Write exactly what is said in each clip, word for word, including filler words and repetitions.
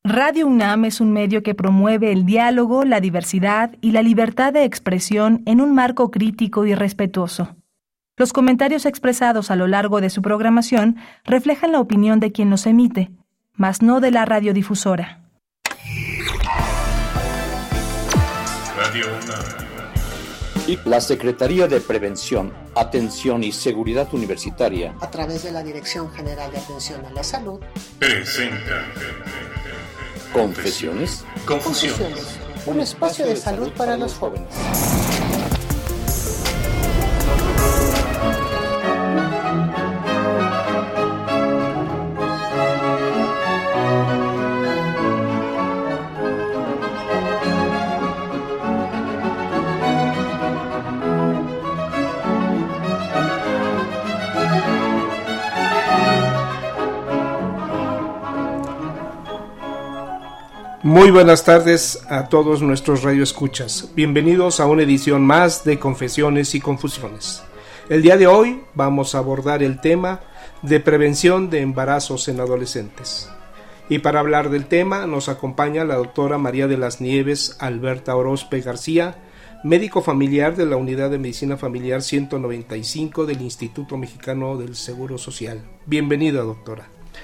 Radio UNAM es un medio que promueve el diálogo, la diversidad y la libertad de expresión en un marco crítico y respetuoso. Los comentarios expresados a lo largo de su programación reflejan la opinión de quien los emite, mas no de la radiodifusora. Radio UNAM. La Secretaría de Prevención, Atención y Seguridad Universitaria, a través de la Dirección General de Atención a la Salud, presenta Confesiones, Confusiones, un espacio de salud para los jóvenes. Muy buenas tardes a todos nuestros radioescuchas. Bienvenidos a una edición más de Confesiones y Confusiones. El día de hoy vamos a abordar el tema de prevención de embarazos en adolescentes. Y para hablar del tema nos acompaña la doctora María de las Nieves Alberta Orozpe García, médico familiar de la Unidad de Medicina Familiar ciento noventa y cinco del Instituto Mexicano del Seguro Social. Bienvenida, doctora.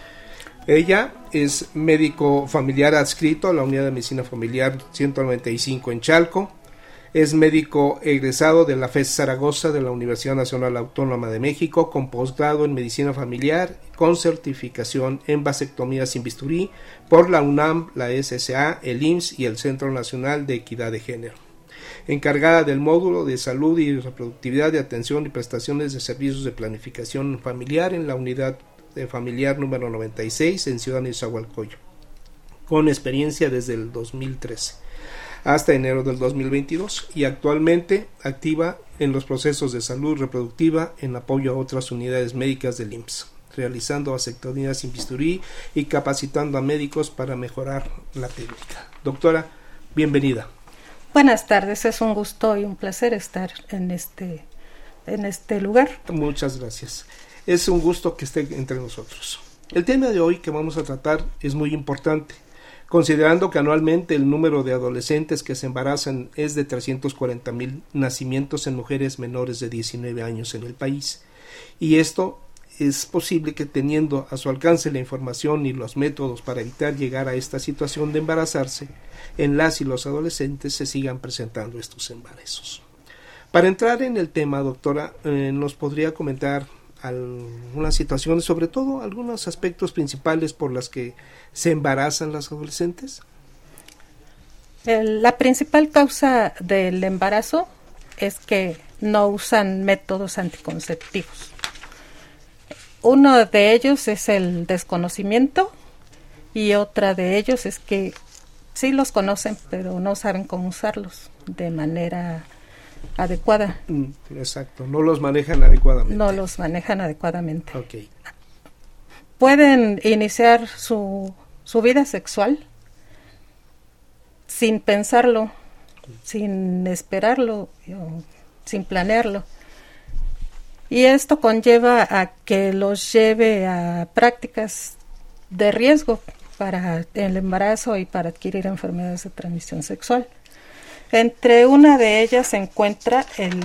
Ella es médico familiar adscrito a la Unidad de Medicina Familiar ciento noventa y cinco en Chalco, es médico egresado de la F E S Zaragoza de la Universidad Nacional Autónoma de México con posgrado en Medicina Familiar con certificación en vasectomía sin bisturí por la UNAM, la S S A, el I M S S y el Centro Nacional de Equidad de Género. Encargada del módulo de salud y reproductividad de atención y prestaciones de servicios de planificación familiar en la Unidad de familiar número noventa y seis en Ciudad Nezahualcóyotl, con experiencia desde el dos mil trece hasta enero del dos mil veintidós y actualmente activa en los procesos de salud reproductiva en apoyo a otras unidades médicas del I M S S, realizando vasectomía sin bisturí y capacitando a médicos para mejorar la técnica. Doctora, bienvenida. Buenas tardes, es un gusto y un placer estar en este, en este lugar. Muchas gracias. Es un gusto que esté entre nosotros. El tema de hoy que vamos a tratar es muy importante, considerando que anualmente el número de adolescentes que se embarazan es de trescientos cuarenta mil nacimientos en mujeres menores de diecinueve años en el país. Y esto es posible que teniendo a su alcance la información y los métodos para evitar llegar a esta situación de embarazarse, en las y los adolescentes se sigan presentando estos embarazos. Para entrar en el tema, doctora, eh, ¿nos podría comentar algunas situaciones, sobre todo algunos aspectos principales por las que se embarazan las adolescentes? El, la principal causa del embarazo es que no usan métodos anticonceptivos. Uno de ellos es el desconocimiento y otra de ellos es que sí los conocen, pero no saben cómo usarlos de manera adecuada. Exacto, no los manejan adecuadamente. No los manejan adecuadamente. Okay. Pueden iniciar su, su vida sexual sin pensarlo, sin esperarlo, sin planearlo. Y esto conlleva a que los lleve a prácticas de riesgo para el embarazo y para adquirir enfermedades de transmisión sexual. Entre una de ellas se encuentra el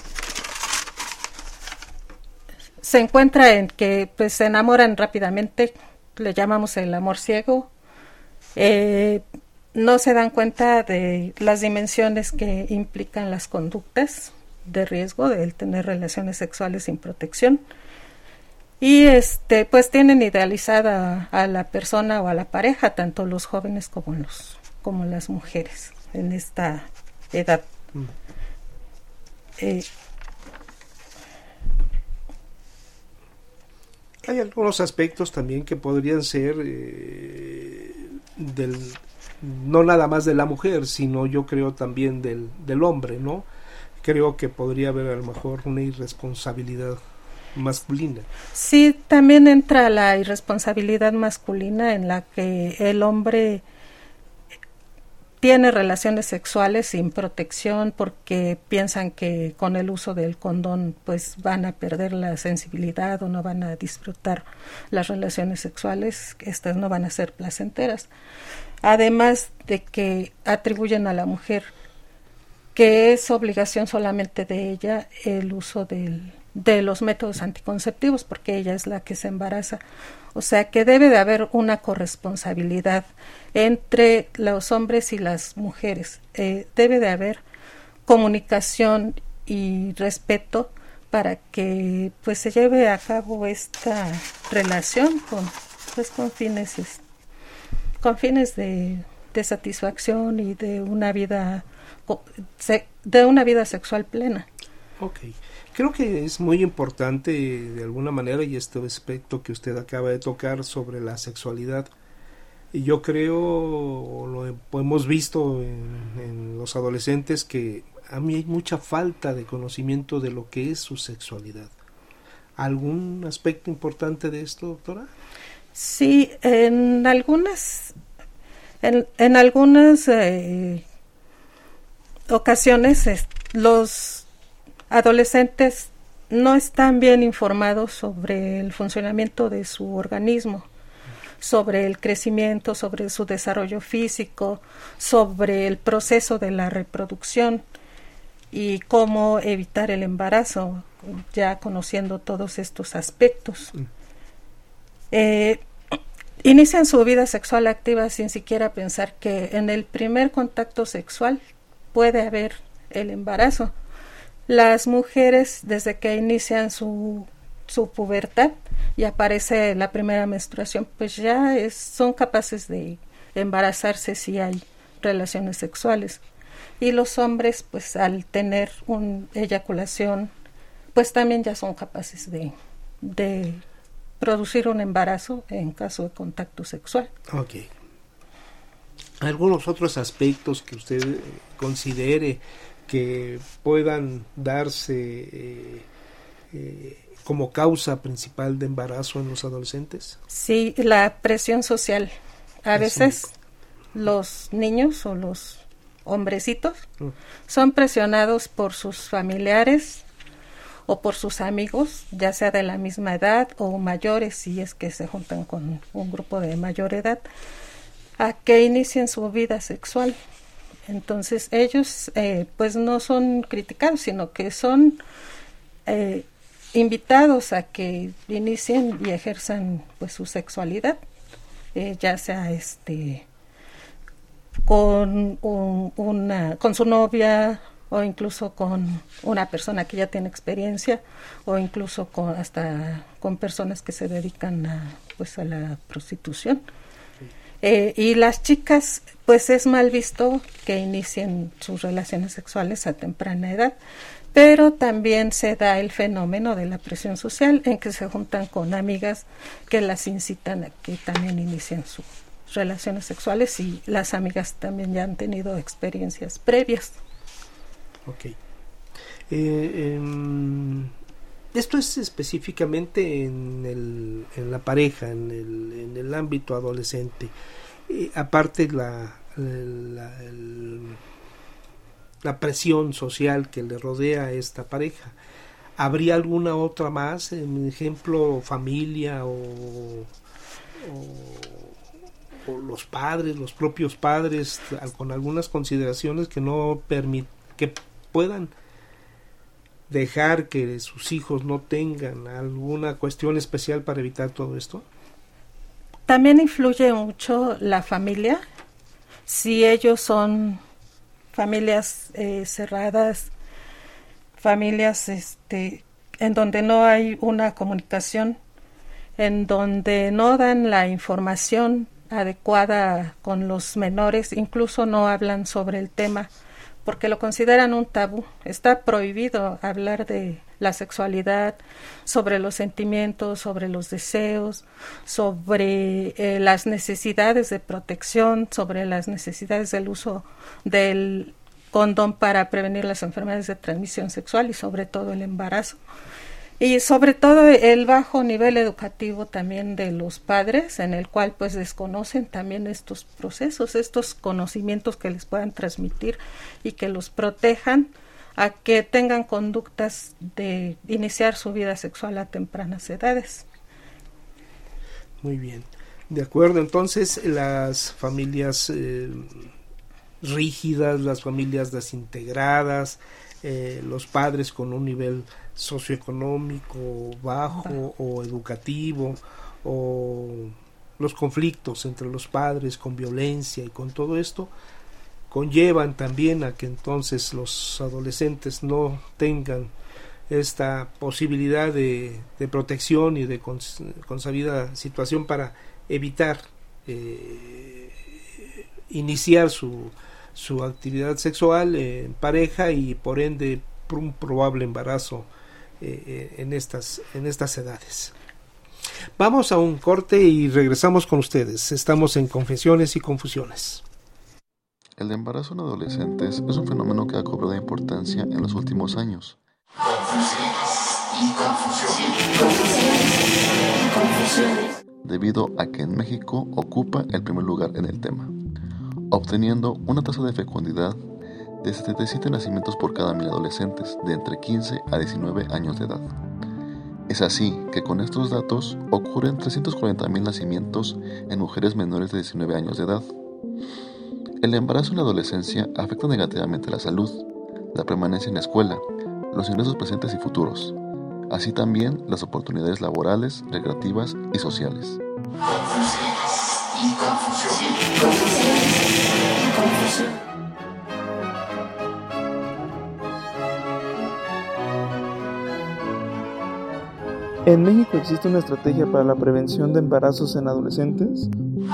se encuentra en que pues se enamoran rápidamente, le llamamos el amor ciego, eh, no se dan cuenta de las dimensiones que implican las conductas de riesgo de tener relaciones sexuales sin protección y este pues tienen idealizada a, a la persona o a la pareja, tanto los jóvenes como los como las mujeres en esta edad. Mm. Eh, Hay algunos aspectos también que podrían ser eh, del no nada más de la mujer, sino yo creo también del, del hombre, ¿no? Creo que podría haber a lo mejor una irresponsabilidad masculina. Sí, también entra la irresponsabilidad masculina en la que el hombre tiene relaciones sexuales sin protección porque piensan que con el uso del condón pues van a perder la sensibilidad o no van a disfrutar las relaciones sexuales, que estas no van a ser placenteras. además de que atribuyen a la mujer que es obligación solamente de ella el uso del, de los métodos anticonceptivos, porque ella es la que se embaraza. O sea que debe de haber una corresponsabilidad entre los hombres y las mujeres. Eh, debe de haber comunicación y respeto para que pues se lleve a cabo esta relación con pues con fines con fines de, de satisfacción y de una vida de una vida sexual plena. Okay. Creo que es muy importante de alguna manera, y este aspecto que usted acaba de tocar sobre la sexualidad, y yo creo, lo hemos visto en, en los adolescentes, que a mí hay mucha falta de conocimiento de lo que es su sexualidad. ¿Algún aspecto importante de esto, doctora? Sí, en algunas en, en algunas eh, ocasiones es, los adolescentes no están bien informados sobre el funcionamiento de su organismo, sobre el crecimiento, sobre su desarrollo físico, sobre el proceso de la reproducción y cómo evitar el embarazo, ya conociendo todos estos aspectos. Mm. Eh, inician su vida sexual activa sin siquiera pensar que en el primer contacto sexual puede haber el embarazo. Las mujeres, desde que inician su, su pubertad y aparece la primera menstruación, pues ya es, son capaces de embarazarse si hay relaciones sexuales. Y los hombres, pues al tener una eyaculación, pues también ya son capaces de, de producir un embarazo en caso de contacto sexual. Ok. ¿Algunos otros aspectos que usted considere que puedan darse eh, eh, como causa principal de embarazo en los adolescentes? Sí, la presión social. A veces los niños o los hombrecitos mm. son presionados por sus familiares o por sus amigos, ya sea de la misma edad o mayores, si es que se juntan con un grupo de mayor edad, a que inicien su vida sexual. Entonces ellos eh, pues no son criticados, sino que son eh, invitados a que inicien y ejerzan pues su sexualidad, eh, ya sea este con un, una con su novia o incluso con una persona que ya tiene experiencia o incluso con hasta con personas que se dedican a pues a la prostitución. Eh, y las chicas, pues es mal visto que inicien sus relaciones sexuales a temprana edad, pero también se da el fenómeno de la presión social en que se juntan con amigas que las incitan a que también inicien sus relaciones sexuales y las amigas también ya han tenido experiencias previas. Ok. Eh, eh, esto es específicamente en, el, en la pareja, en el, en el ámbito adolescente. Eh, aparte la, la, el, la presión social que le rodea a esta pareja, ¿habría alguna otra más? En ejemplo, familia o, o, o los padres, los propios padres, con algunas consideraciones que no permiten, que puedan dejar que sus hijos no tengan alguna cuestión especial para evitar todo esto? También influye mucho la familia. Si ellos son familias eh, cerradas, familias este, en donde no hay una comunicación, en donde no dan la información adecuada con los menores, incluso no hablan sobre el tema, porque lo consideran un tabú. Está prohibido hablar de la sexualidad, sobre los sentimientos, sobre los deseos, sobre eh, las necesidades de protección, sobre las necesidades del uso del condón para prevenir las enfermedades de transmisión sexual y sobre todo el embarazo. Y sobre todo el bajo nivel educativo también de los padres, en el cual pues desconocen también estos procesos, estos conocimientos que les puedan transmitir y que los protejan a que tengan conductas de iniciar su vida sexual a tempranas edades. Muy bien. De acuerdo, entonces las familias eh, rígidas, las familias desintegradas, eh, los padres con un nivel socioeconómico bajo o educativo, o los conflictos entre los padres con violencia y con todo esto, conllevan también a que entonces los adolescentes no tengan esta posibilidad de, de protección y de cons, consabida situación para evitar eh, iniciar su, su actividad sexual en pareja y por ende un probable embarazo eh, en estas en estas edades. Vamos a un corte y regresamos con ustedes. Estamos en Confesiones y Confusiones. El embarazo en adolescentes es un fenómeno que ha cobrado importancia en los últimos años. Debido a que en México ocupa el primer lugar en el tema, obteniendo una tasa de fecundidad de setenta y siete nacimientos por cada mil adolescentes de entre quince a diecinueve años de edad. Es así que con estos datos ocurren trescientos cuarenta mil nacimientos en mujeres menores de diecinueve años de edad. El embarazo en la adolescencia afecta negativamente la salud, la permanencia en la escuela, los ingresos presentes y futuros, así también las oportunidades laborales, recreativas y sociales. ¿En México existe una estrategia para la prevención de embarazos en adolescentes?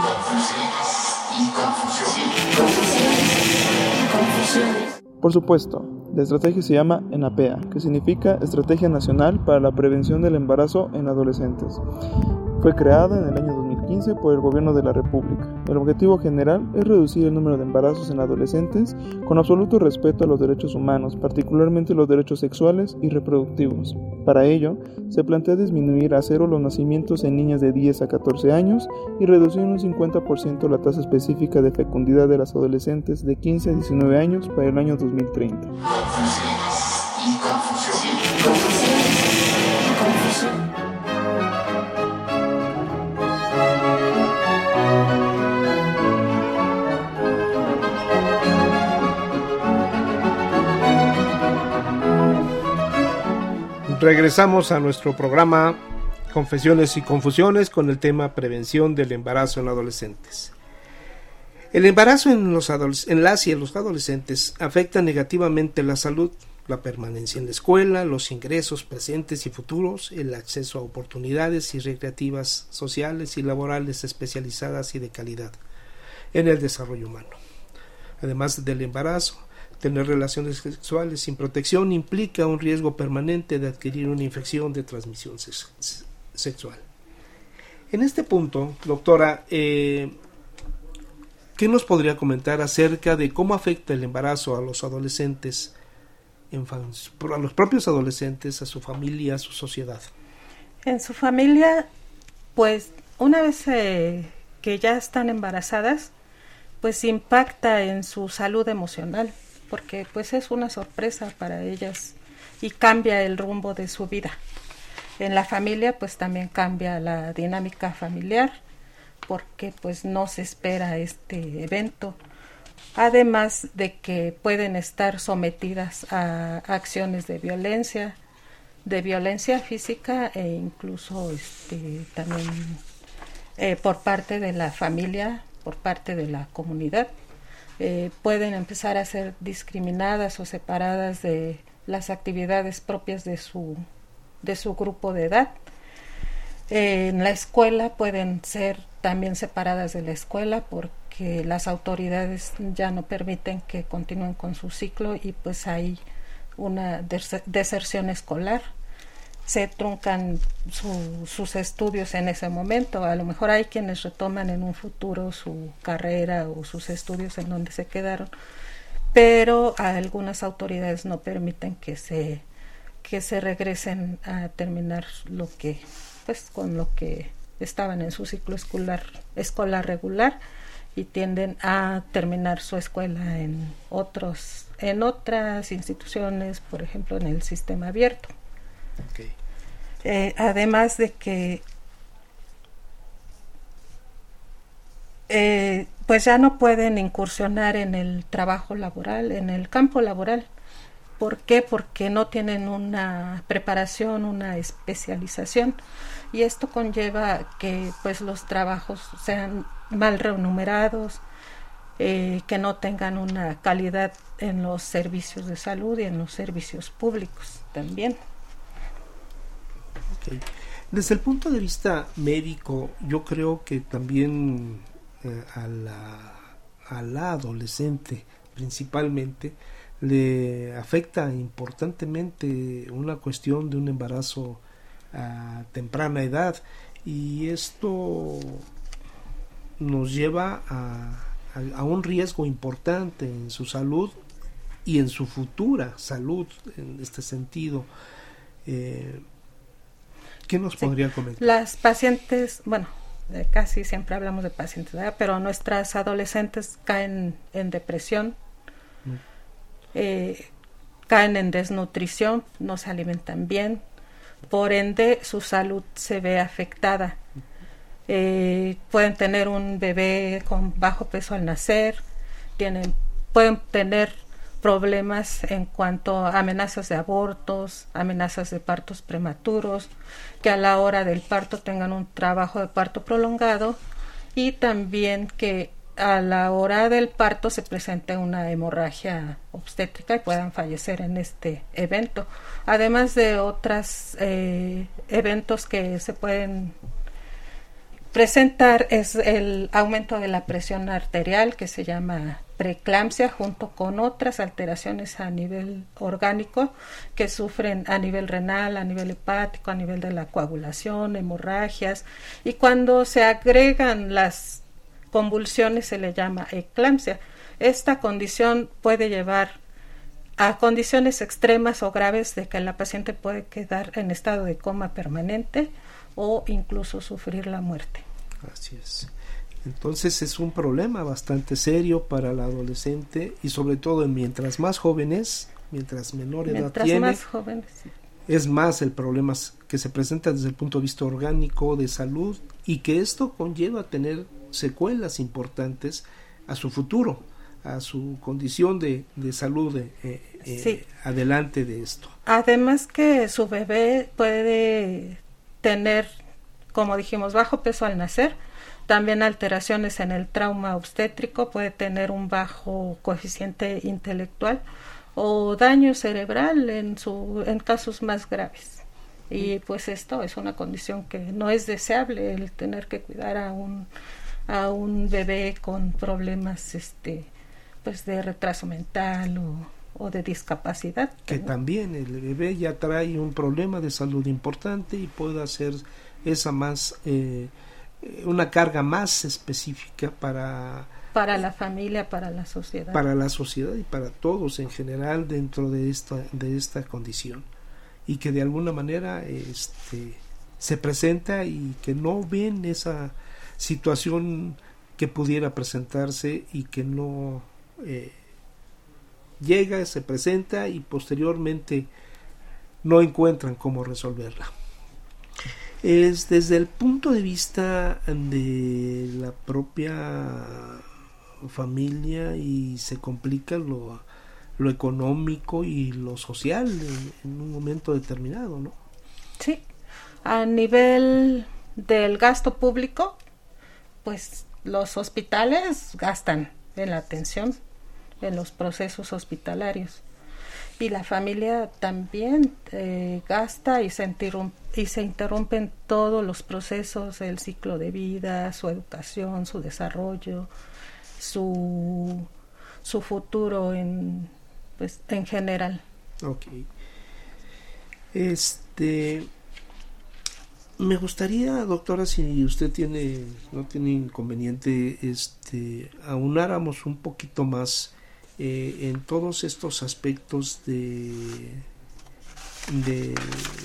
Por supuesto, la estrategia se llama ENAPEA, que significa Estrategia Nacional para la Prevención del Embarazo en Adolescentes. Fue creada en el año dos mil quince por el Gobierno de la República. El objetivo general es reducir el número de embarazos en adolescentes con absoluto respeto a los derechos humanos, particularmente los derechos sexuales y reproductivos. Para ello, se plantea disminuir a cero los nacimientos en niñas de diez a catorce años y reducir en un cincuenta por ciento la tasa específica de fecundidad de las adolescentes de quince a diecinueve años para el año dos mil treinta. Regresamos a nuestro programa Confesiones y Confusiones con el tema prevención del embarazo en adolescentes. El embarazo en, los adoles- en las y en los adolescentes afecta negativamente la salud, la permanencia en la escuela, los ingresos presentes y futuros, el acceso a oportunidades y recreativas sociales y laborales especializadas y de calidad en el desarrollo humano. Además del embarazo, tener relaciones sexuales sin protección implica un riesgo permanente de adquirir una infección de transmisión sex- sexual. En este punto, doctora, eh, ¿qué nos podría comentar acerca de cómo afecta el embarazo a los adolescentes, a los propios adolescentes, a su familia, a su sociedad? En su familia, pues una vez eh, que ya están embarazadas, pues impacta en su salud emocional, porque pues es una sorpresa para ellas y cambia el rumbo de su vida. En la familia pues también cambia la dinámica familiar, porque pues no se espera este evento, además de que pueden estar sometidas a acciones de violencia, de violencia física e incluso este también eh, por parte de la familia, por parte de la comunidad. Eh, pueden empezar a ser discriminadas o separadas de las actividades propias de su, de su grupo de edad. Eh, en la escuela pueden ser también separadas de la escuela porque las autoridades ya no permiten que continúen con su ciclo y pues hay una des- deserción escolar. Se truncan su, sus estudios en ese momento. A lo mejor hay quienes retoman en un futuro su carrera o sus estudios en donde se quedaron, pero a algunas autoridades no permiten que se que se regresen a terminar lo que pues con lo que estaban en su ciclo escolar escolar regular y tienden a terminar su escuela en otros en otras instituciones, por ejemplo en el sistema abierto. Okay. Eh, además de que eh, pues ya no pueden incursionar en el trabajo laboral, en el campo laboral. ¿Por qué? Porque no tienen una preparación, una especialización, y esto conlleva que pues los trabajos sean mal remunerados, eh, que no tengan una calidad en los servicios de salud y en los servicios públicos también. Okay. Desde el punto de vista médico, yo creo que también eh, a la, a la adolescente principalmente le afecta importantemente una cuestión de un embarazo a temprana edad, y esto nos lleva a, a, a un riesgo importante en su salud y en su futura salud en este sentido. Eh, ¿Qué nos sí. podría comentar? Las pacientes, bueno, eh, casi siempre hablamos de pacientes, ¿verdad? Pero nuestras adolescentes caen en depresión, mm. eh, caen en desnutrición, no se alimentan bien, por ende su salud se ve afectada. Eh, pueden tener un bebé con bajo peso al nacer, tienen, pueden tener problemas en cuanto a amenazas de abortos, amenazas de partos prematuros, que a la hora del parto tengan un trabajo de parto prolongado, y también que a la hora del parto se presente una hemorragia obstétrica y puedan fallecer en este evento, además de otros eh, eventos que se pueden presentar. Es el aumento de la presión arterial, que se llama preeclampsia, junto con otras alteraciones a nivel orgánico que sufren a nivel renal, a nivel hepático, a nivel de la coagulación, hemorragias, y cuando se agregan las convulsiones se le llama eclampsia. Esta condición puede llevar a condiciones extremas o graves de que la paciente puede quedar en estado de coma permanente o incluso sufrir la muerte. Así es. Entonces es un problema bastante serio para la adolescente, y sobre todo mientras más jóvenes, mientras menor edad mientras tiene, más jóvenes, sí. es más el problema que se presenta desde el punto de vista orgánico, de salud, y que esto conlleva a tener secuelas importantes a su futuro, a su condición de, de salud eh, eh, sí. adelante de esto. Además que su bebé puede tener, como dijimos, bajo peso al nacer, también alteraciones en el trauma obstétrico, puede tener un bajo coeficiente intelectual o daño cerebral en su en casos más graves. Y pues esto es una condición que no es deseable, el tener que cuidar a un a un bebé con problemas este pues de retraso mental o, o de discapacidad. Que ¿no? También el bebé ya trae un problema de salud importante y puede hacer esa más eh, una carga más específica para para la familia, para la sociedad. Para la sociedad y para todos en general dentro de esta de esta condición, y que de alguna manera este se presenta y que no ven esa situación que pudiera presentarse y que no eh, llega, se presenta y posteriormente no encuentran cómo resolverla. Es desde el punto de vista de la propia familia, y se complica lo, lo económico y lo social en, en un momento determinado, ¿no? Sí, a nivel del gasto público, pues los hospitales gastan en la atención, en los procesos hospitalarios, y la familia también eh, gasta y se interrumpe, y se interrumpen todos los procesos, el ciclo de vida, su educación, su desarrollo, su su futuro en pues en general. Okay. Este me gustaría, doctora, si usted tiene no tiene inconveniente, este aunáramos un poquito más eh, en todos estos aspectos de de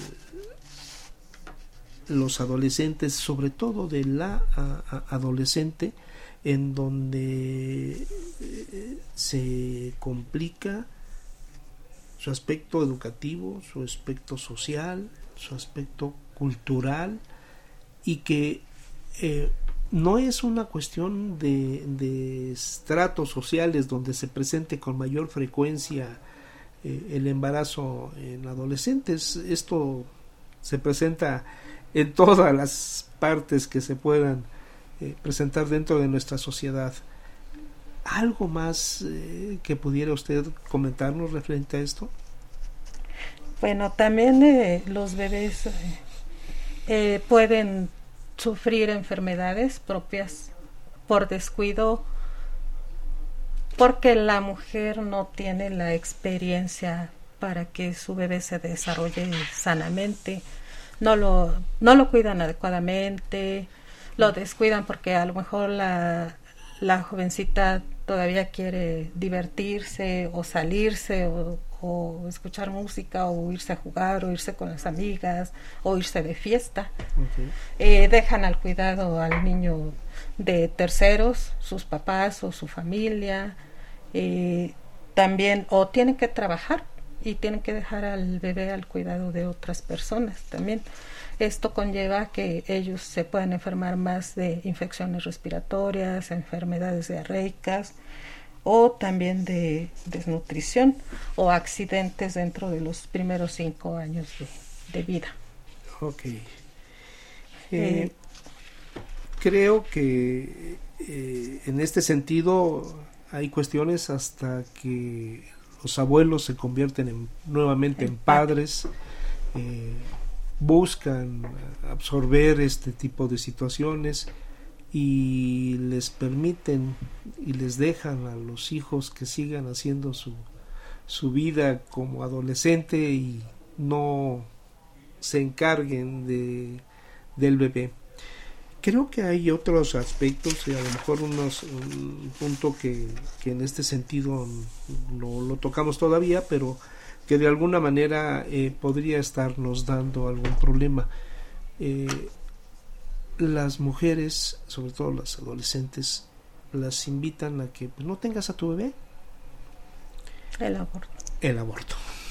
los adolescentes, sobre todo de la a, a, adolescente, en donde eh, se complica su aspecto educativo, su aspecto social, su aspecto cultural, y que eh, no es una cuestión de, de estratos sociales donde se presente con mayor frecuencia eh, el embarazo en adolescentes. Esto se presenta en todas las partes que se puedan eh, presentar dentro de nuestra sociedad. ¿Algo más eh, que pudiera usted comentarnos referente a esto? Bueno, también eh, los bebés eh, eh, pueden sufrir enfermedades propias por descuido, porque la mujer no tiene la experiencia para que su bebé se desarrolle sanamente, no lo, no lo cuidan adecuadamente, lo descuidan porque a lo mejor la, la jovencita todavía quiere divertirse o salirse o, o escuchar música o irse a jugar o irse con las amigas o irse de fiesta. Okay. Eh, dejan al cuidado al niño de terceros, sus papás o su familia, eh, también o tienen que trabajar y tienen que dejar al bebé al cuidado de otras personas también. Esto conlleva que ellos se puedan enfermar más de infecciones respiratorias, enfermedades diarreicas o también de desnutrición o accidentes dentro de los primeros cinco años de, de vida. Ok. Eh, eh, creo que eh, en este sentido hay cuestiones hasta que los abuelos se convierten en, nuevamente en padres, eh, buscan absorber este tipo de situaciones y les permiten y les dejan a los hijos que sigan haciendo su, su vida como adolescente y no se encarguen de, del bebé. Creo que hay otros aspectos y a lo mejor unos, un punto que, que en este sentido no lo tocamos todavía, pero que de alguna manera eh, podría estarnos dando algún problema. Eh, las mujeres, sobre todo las adolescentes, las invitan a que pues, no tengas a tu bebé. El aborto. El aborto.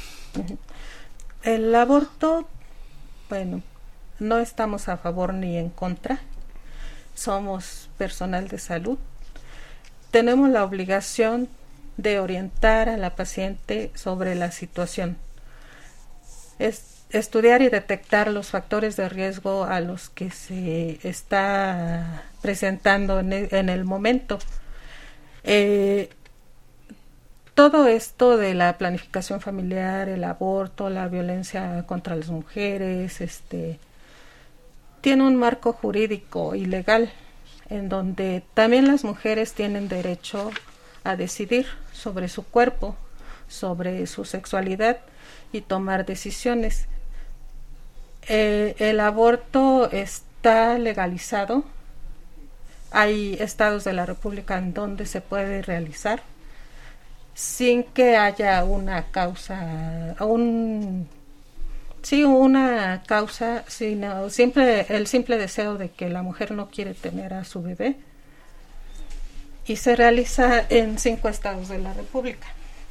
El aborto, bueno, no estamos a favor ni en contra. Somos personal de salud. Tenemos la obligación de orientar a la paciente sobre la situación. Es estudiar y detectar los factores de riesgo a los que se está presentando en el, en el momento. Eh, todo esto de la planificación familiar, el aborto, la violencia contra las mujeres, este, tiene un marco jurídico y legal en donde también las mujeres tienen derecho a decidir sobre su cuerpo, sobre su sexualidad y tomar decisiones. Eh, el aborto está legalizado. Hay estados de la República en donde se puede realizar sin que haya una causa, un sí una causa, sino siempre el simple deseo de que la mujer no quiere tener a su bebé. Y se realiza en cinco estados de la República,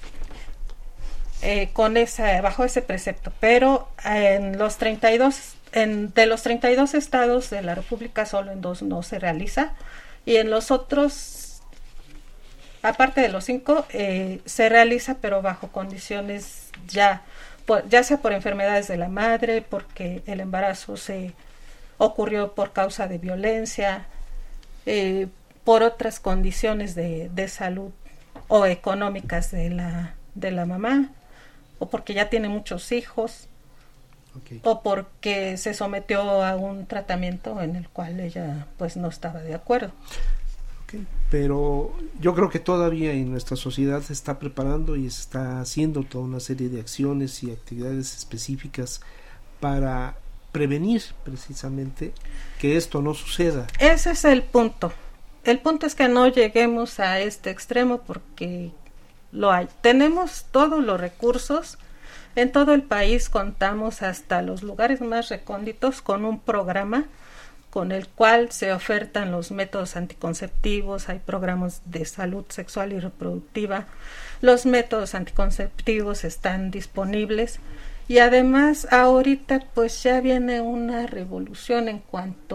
eh, con esa, bajo ese precepto. Pero en los treinta y dos, en, de los treinta y dos estados de la República, solo en dos no se realiza, y en los otros, aparte de los cinco, eh, se realiza, pero bajo condiciones ya, por, ya sea por enfermedades de la madre, porque el embarazo se ocurrió por causa de violencia, eh, por otras condiciones de, de salud o económicas de la, de la mamá, o porque ya tiene muchos hijos, okay, o porque se sometió a un tratamiento en el cual ella pues no estaba de acuerdo. Okay. Pero yo creo que todavía en nuestra sociedad se está preparando y se está haciendo toda una serie de acciones y actividades específicas para prevenir precisamente que esto no suceda. Ese es el punto. El punto es que no lleguemos a este extremo porque lo hay. Tenemos todos los recursos. En todo el país contamos hasta los lugares más recónditos con un programa con el cual se ofertan los métodos anticonceptivos. Hay programas de salud sexual y reproductiva. Los métodos anticonceptivos están disponibles. Y además ahorita pues ya viene una revolución en cuanto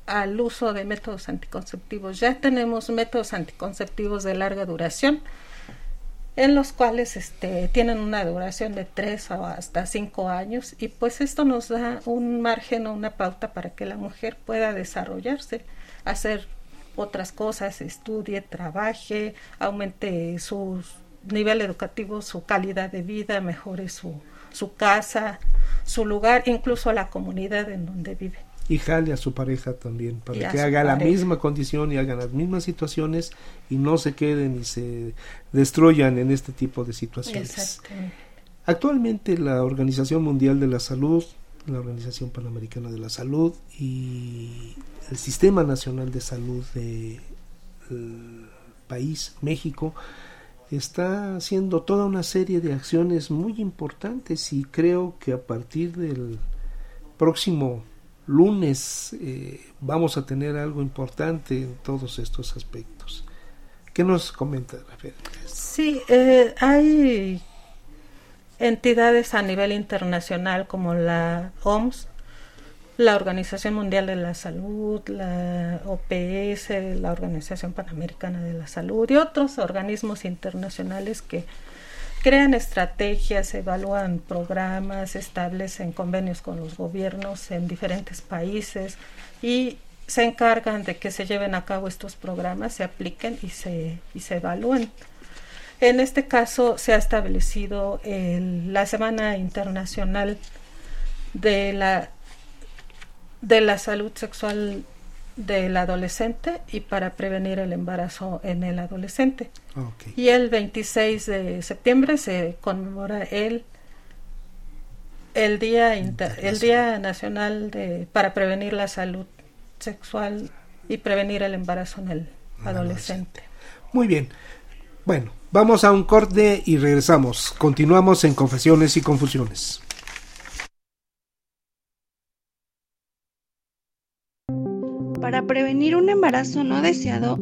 al uso de métodos anticonceptivos. Ya tenemos métodos anticonceptivos de larga duración, en los cuales este, tienen una duración de tres o hasta cinco años, y pues esto nos da un margen o una pauta para que la mujer pueda desarrollarse, hacer otras cosas, estudie, trabaje, aumente su nivel educativo, su calidad de vida, mejore su, su casa, su lugar, incluso la comunidad en donde vive. Y jale a su pareja también, para Y que haga pareja. la misma condición y hagan las mismas situaciones y no se queden y se destruyan en este tipo de situaciones. Exactamente. Actualmente la Organización Mundial de la Salud, la Organización Panamericana de la Salud y el Sistema Nacional de Salud del país, México, está haciendo toda una serie de acciones muy importantes, y creo que a partir del próximo lunes eh, vamos a tener algo importante en todos estos aspectos. ¿Qué nos comenta, Rafael? Sí, eh, hay entidades a nivel internacional como la O M S, la Organización Mundial de la Salud, la O P S, la Organización Panamericana de la Salud y otros organismos internacionales que crean estrategias, evalúan programas, establecen convenios con los gobiernos en diferentes países y se encargan de que se lleven a cabo estos programas, se apliquen y se, y se evalúen. En este caso se ha establecido el, la Semana Internacional de la, de la Salud Sexual del Adolescente y para prevenir el embarazo en el adolescente. Okay. Y el veintiséis de septiembre se conmemora el el día inter, el día nacional de para prevenir la salud sexual y prevenir el embarazo en el adolescente. Muy bien. Bueno, vamos a un corte y regresamos. Continuamos en Confesiones y Confusiones. Para prevenir un embarazo no deseado,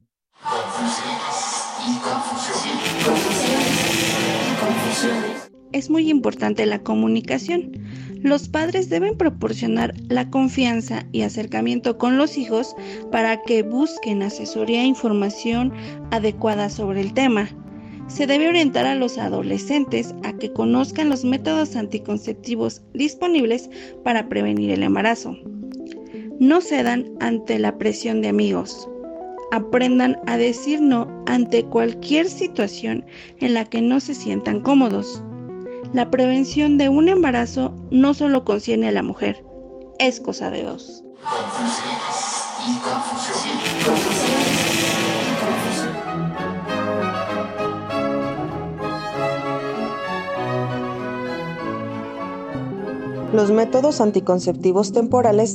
es muy importante la comunicación. Los padres deben proporcionar la confianza y acercamiento con los hijos para que busquen asesoría e información adecuada sobre el tema. Se debe orientar a los adolescentes a que conozcan los métodos anticonceptivos disponibles para prevenir el embarazo. No cedan ante la presión de amigos. Aprendan a decir no ante cualquier situación en la que no se sientan cómodos. La prevención de un embarazo no solo concierne a la mujer, es cosa de dos. Los métodos anticonceptivos temporales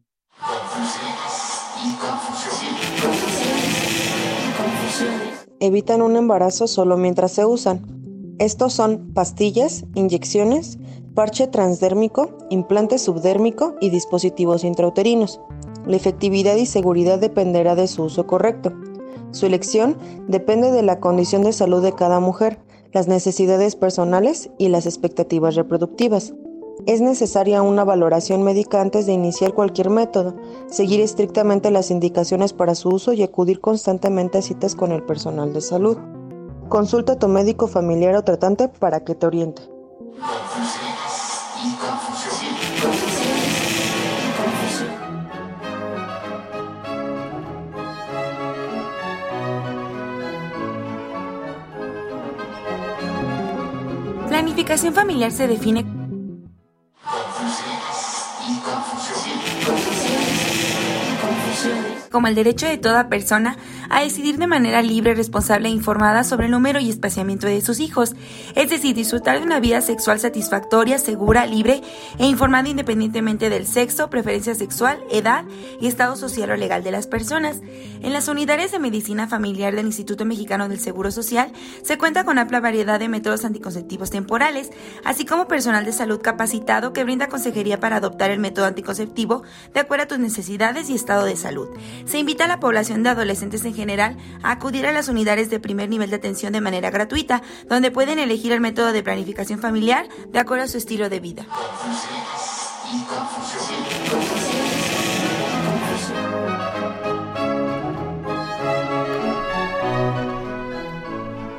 evitan un embarazo solo mientras se usan. Estos son pastillas, inyecciones, parche transdérmico, implante subdérmico y dispositivos intrauterinos. La efectividad y seguridad dependerá de su uso correcto. Su elección depende de la condición de salud de cada mujer, las necesidades personales y las expectativas reproductivas. Es necesaria una valoración médica antes de iniciar cualquier método, seguir estrictamente las indicaciones para su uso y acudir constantemente a citas con el personal de salud. Consulta a tu médico familiar o tratante para que te oriente. Planificación familiar se define como el derecho de toda persona a decidir de manera libre, responsable e informada sobre el número y espaciamiento de sus hijos, es decir, disfrutar de una vida sexual satisfactoria, segura, libre e informada independientemente del sexo, preferencia sexual, edad y estado social o legal de las personas. En las unidades de medicina familiar del Instituto Mexicano del Seguro Social se cuenta con amplia variedad de métodos anticonceptivos temporales, así como personal de salud capacitado que brinda consejería para adoptar el método anticonceptivo de acuerdo a tus necesidades y estado de salud. Se invita a la población de adolescentes en general a acudir a las unidades de primer nivel de atención de manera gratuita, donde pueden elegir el método de planificación familiar de acuerdo a su estilo de vida.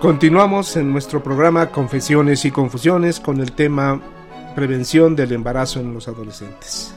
Continuamos en nuestro programa Confesiones y Confusiones con el tema Prevención del embarazo en los adolescentes.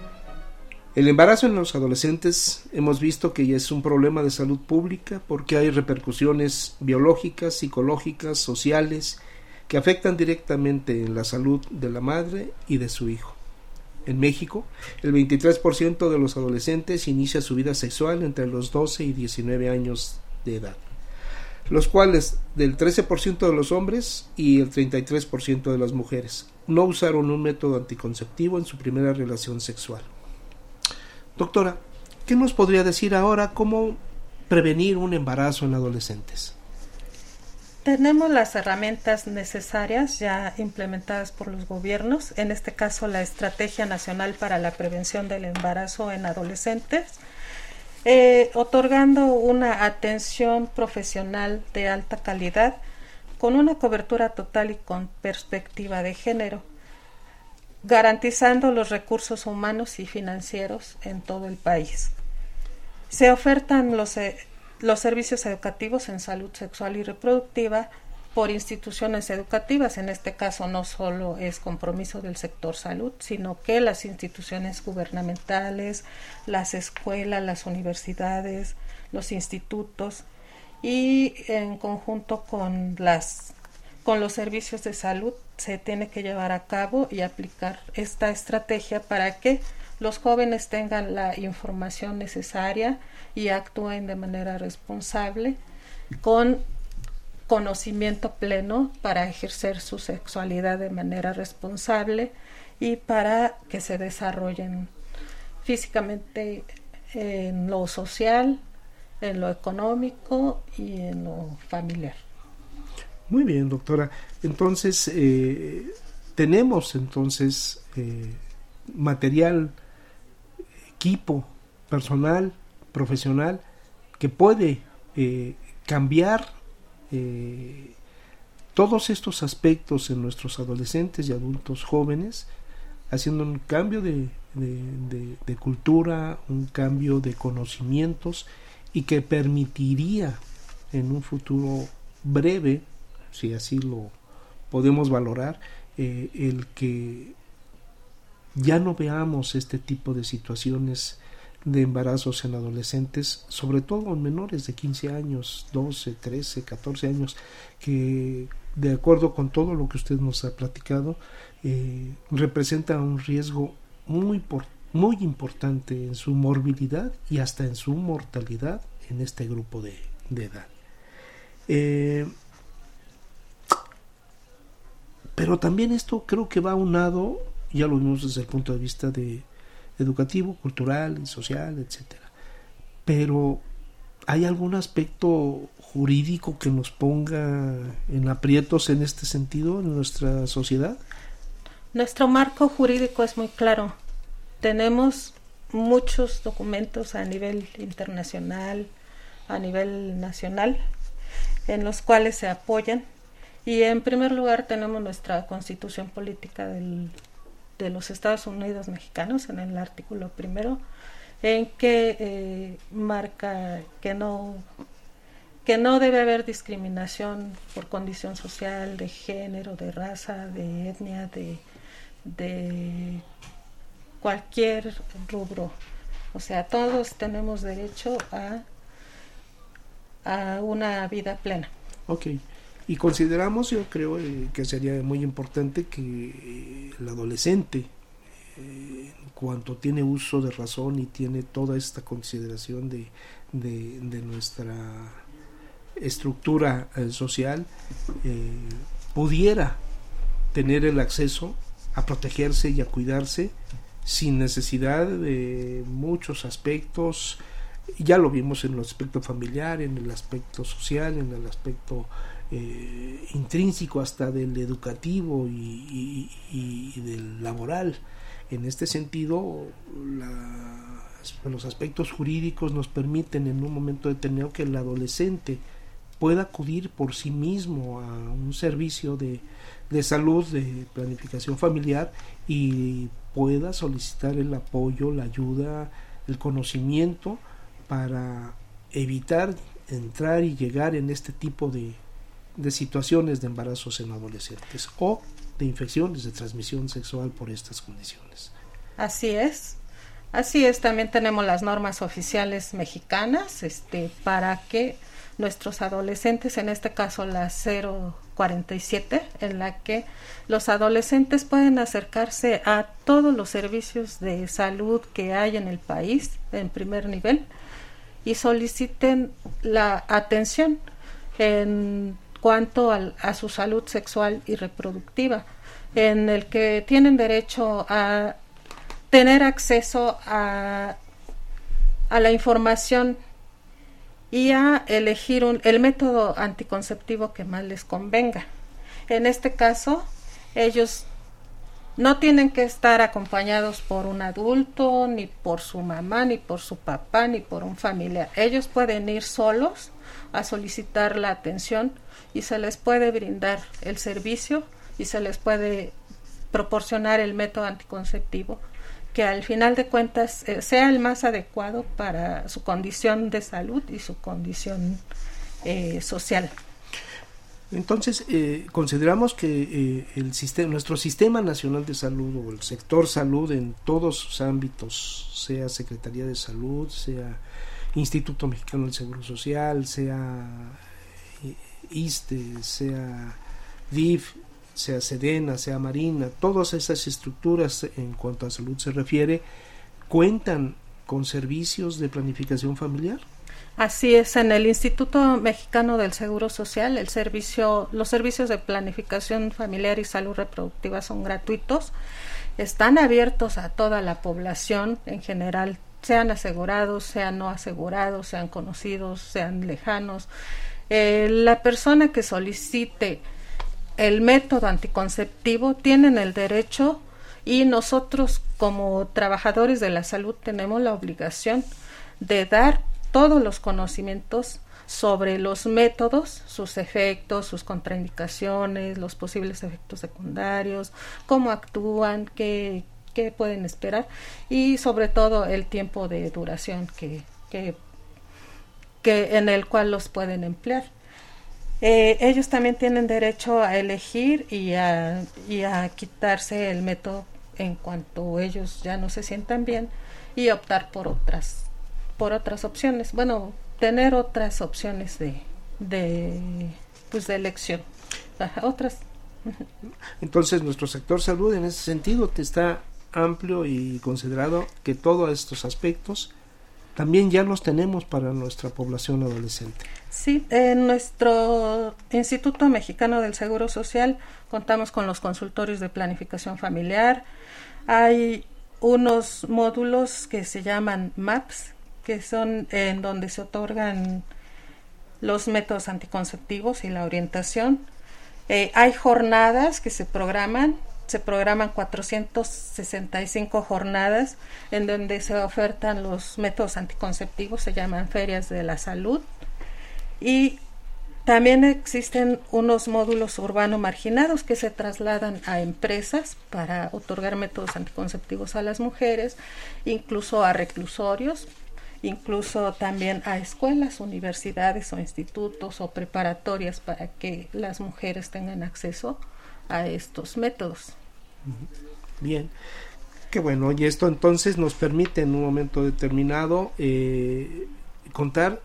El embarazo en los adolescentes hemos visto que ya es un problema de salud pública porque hay repercusiones biológicas, psicológicas, sociales que afectan directamente en la salud de la madre y de su hijo. En México, el veintitrés por ciento de los adolescentes inicia su vida sexual entre los doce y diecinueve años de edad, los cuales del trece por ciento de los hombres y el treinta y tres por ciento de las mujeres no usaron un método anticonceptivo en su primera relación sexual. Doctora, ¿qué nos podría decir ahora cómo prevenir un embarazo en adolescentes? Tenemos las herramientas necesarias ya implementadas por los gobiernos, en este caso la Estrategia Nacional para la Prevención del Embarazo en Adolescentes, eh, otorgando una atención profesional de alta calidad con una cobertura total y con perspectiva de género, garantizando los recursos humanos y financieros en todo el país. Se ofertan los eh, los servicios educativos en salud sexual y reproductiva por instituciones educativas. En este caso no solo es compromiso del sector salud, sino que las instituciones gubernamentales, las escuelas, las universidades, los institutos y en conjunto con las con los servicios de salud se tiene que llevar a cabo y aplicar esta estrategia para que los jóvenes tengan la información necesaria y actúen de manera responsable con conocimiento pleno para ejercer su sexualidad de manera responsable y para que se desarrollen físicamente en lo social, en lo económico y en lo familiar. Muy bien, doctora. Entonces, eh, tenemos entonces eh, material, equipo, personal, profesional, que puede eh, cambiar eh, todos estos aspectos en nuestros adolescentes y adultos jóvenes, haciendo un cambio de, de, de, de cultura, un cambio de conocimientos y que permitiría en un futuro breve, si así lo podemos valorar, eh, el que ya no veamos este tipo de situaciones de embarazos en adolescentes, sobre todo en menores de quince años, doce, trece, catorce años, que de acuerdo con todo lo que usted nos ha platicado, eh, representa un riesgo muy, muy importante en su morbilidad y hasta en su mortalidad en este grupo de, de edad. Eh, pero también esto creo que va aunado, ya lo vimos desde el punto de vista de educativo, cultural, social, etcétera. Pero ¿hay algún aspecto jurídico que nos ponga en aprietos en este sentido en nuestra sociedad? Nuestro marco jurídico es muy claro. Tenemos muchos documentos a nivel internacional, a nivel nacional, en los cuales se apoyan. Y en primer lugar tenemos nuestra Constitución Política del de los Estados Unidos Mexicanos, en el artículo primero, en que eh, marca que no que no debe haber discriminación por condición social, de género, de raza, de etnia, de, de cualquier rubro. O sea, todos tenemos derecho a, a una vida plena. Ok. Y consideramos, yo creo eh, que sería muy importante que eh, el adolescente, eh, en cuanto tiene uso de razón y tiene toda esta consideración de, de, de nuestra estructura eh, social, eh, pudiera tener el acceso a protegerse y a cuidarse sin necesidad de muchos aspectos. Ya lo vimos en el aspecto familiar, en el aspecto social, en el aspecto Eh, intrínseco hasta del educativo y, y, y del laboral. En este sentido, las, los aspectos jurídicos nos permiten en un momento determinado que el adolescente pueda acudir por sí mismo a un servicio de, de salud, de planificación familiar, y pueda solicitar el apoyo, la ayuda, el conocimiento para evitar entrar y llegar en este tipo de de situaciones de embarazos en adolescentes o de infecciones de transmisión sexual por estas condiciones. Así es, así es, también tenemos las normas oficiales mexicanas este, para que nuestros adolescentes, en este caso la cero cuarenta y siete, en la que los adolescentes pueden acercarse a todos los servicios de salud que hay en el país, en primer nivel, y soliciten la atención en cuanto a, a su salud sexual y reproductiva, en el que tienen derecho a tener acceso a, a la información y a elegir un, el método anticonceptivo que más les convenga. En este caso, ellos no tienen que estar acompañados por un adulto, ni por su mamá, ni por su papá, ni por un familiar. Ellos pueden ir solos a solicitar la atención y se les puede brindar el servicio y se les puede proporcionar el método anticonceptivo que al final de cuentas eh, sea el más adecuado para su condición de salud y su condición eh, social. Entonces, eh, consideramos que eh, el sistema, nuestro Sistema Nacional de Salud o el sector salud en todos sus ámbitos, sea Secretaría de Salud, sea Instituto Mexicano del Seguro Social, sea I S S S S T E, sea D I F, sea Sedena, sea Marina, todas esas estructuras en cuanto a salud se refiere, ¿cuentan con servicios de planificación familiar? Así es, en el Instituto Mexicano del Seguro Social, el servicio, los servicios de planificación familiar y salud reproductiva son gratuitos, están abiertos a toda la población en general, sean asegurados, sean no asegurados, sean conocidos, sean lejanos. Eh, la persona que solicite el método anticonceptivo tienen el derecho y nosotros como trabajadores de la salud tenemos la obligación de dar todos los conocimientos sobre los métodos, sus efectos, sus contraindicaciones, los posibles efectos secundarios, cómo actúan, qué, qué pueden esperar y sobre todo el tiempo de duración que, que, que en el cual los pueden emplear. Eh, ellos también tienen derecho a elegir y a, y a quitarse el método en cuanto ellos ya no se sientan bien y optar por otras por otras opciones, bueno, tener otras opciones de de pues de elección, otras. Entonces nuestro sector salud en ese sentido que está amplio y considerado que todos estos aspectos también ya los tenemos para nuestra población adolescente. Sí, en nuestro Instituto Mexicano del Seguro Social contamos con los consultorios de planificación familiar. Hay unos módulos que se llaman M A P S, que son en donde se otorgan los métodos anticonceptivos y la orientación. Eh, hay jornadas que se programan, se programan cuatrocientas sesenta y cinco jornadas en donde se ofertan los métodos anticonceptivos, se llaman ferias de la salud, y también existen unos módulos urbano marginados que se trasladan a empresas para otorgar métodos anticonceptivos a las mujeres, incluso a reclusorios, incluso también a escuelas, universidades o institutos o preparatorias para que las mujeres tengan acceso a estos métodos. Bien, qué bueno, y esto entonces nos permite en un momento determinado eh, contar,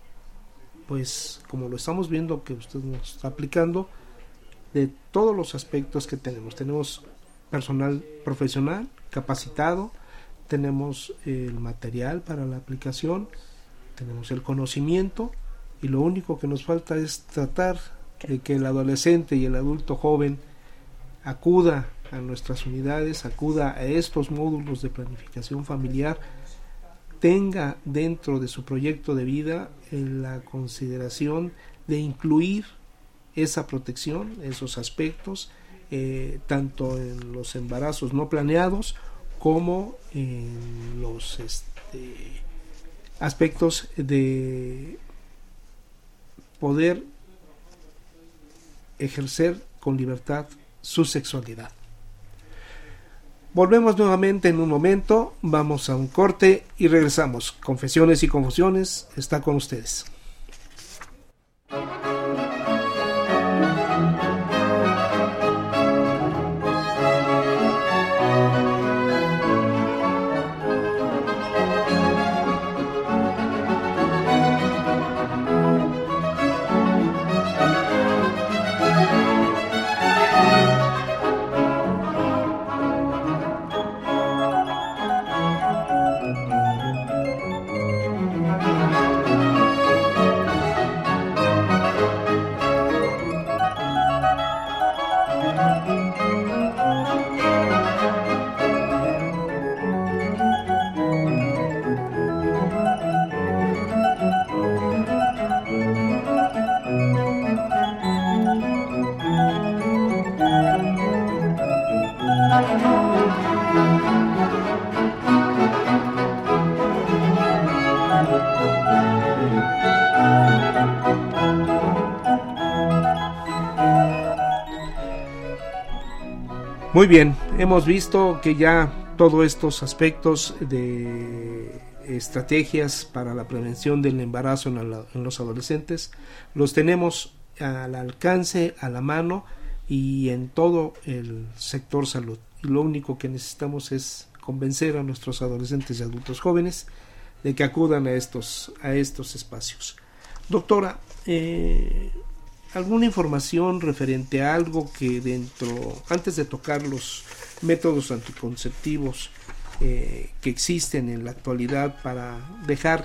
pues como lo estamos viendo que usted nos está aplicando, de todos los aspectos que tenemos. Tenemos personal profesional capacitado, tenemos el material para la aplicación, tenemos el conocimiento y lo único que nos falta es tratar de que el adolescente y el adulto joven acuda a nuestras unidades, acuda a estos módulos de planificación familiar, tenga dentro de su proyecto de vida la consideración de incluir esa protección, esos aspectos, eh, tanto en los embarazos no planeados como en los este, aspectos de poder ejercer con libertad su sexualidad. Volvemos nuevamente en un momento, vamos a un corte y regresamos. Confesiones y Confusiones está con ustedes. Muy bien, hemos visto que ya todos estos aspectos de estrategias para la prevención del embarazo en, la, en los adolescentes los tenemos al alcance, a la mano y en todo el sector salud. Y lo único que necesitamos es convencer a nuestros adolescentes y adultos jóvenes de que acudan a estos, a estos espacios. Doctora, eh, ¿alguna información referente a algo que dentro, antes de tocar los métodos anticonceptivos eh, que existen en la actualidad para dejar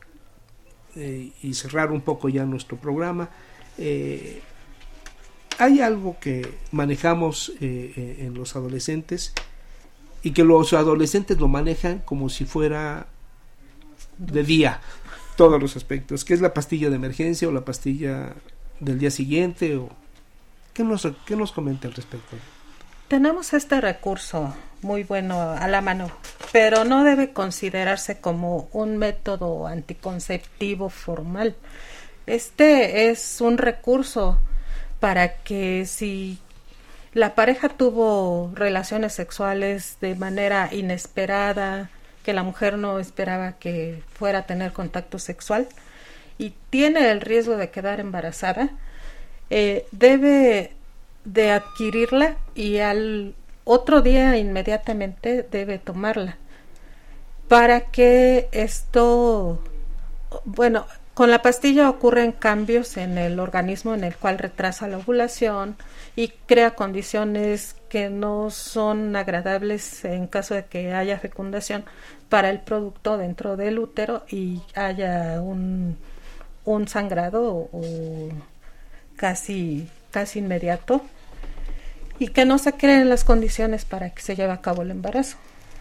eh, y cerrar un poco ya nuestro programa, eh, hay algo que manejamos eh, eh, en los adolescentes y que los adolescentes lo manejan como si fuera de día, todos los aspectos, que es la pastilla de emergencia o la pastilla del día siguiente, o ¿qué nos, qué nos comenta al respecto? Tenemos este recurso muy bueno a la mano, pero no debe considerarse como un método anticonceptivo formal. Este es un recurso para que si la pareja tuvo relaciones sexuales de manera inesperada, que la mujer no esperaba que fuera a tener contacto sexual y tiene el riesgo de quedar embarazada, eh, debe de adquirirla y al otro día inmediatamente debe tomarla para que esto, bueno, con la pastilla ocurren cambios en el organismo en el cual retrasa la ovulación y crea condiciones que no son agradables en caso de que haya fecundación para el producto dentro del útero y haya un, un sangrado o, o casi, casi inmediato y que no se creen las condiciones para que se lleve a cabo el embarazo.